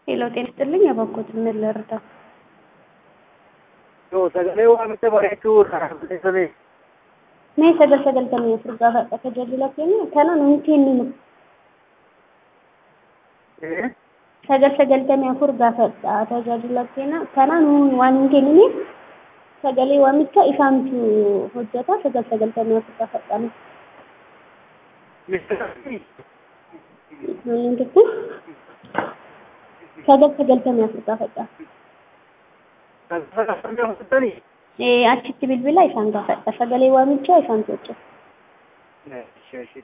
ሄሎ ጤና ይስጥልኝ ያባኮት ምን ልርዳ? sagalee waamicha bareechuu dhaabbatee mee sagaltamii afur gaafa tajaajila keenya kana nuyi kenninu sagaltamii afur gaafa tajaajila keenya kana nuyi waan kenninu sagalee waamicha isaantu hojjeta sagaltamii afur gaafa kana nuyi sagaltamii afur gaafa achitti bilbila isaan gaafadha sagalee waamichaa isaan hojjeta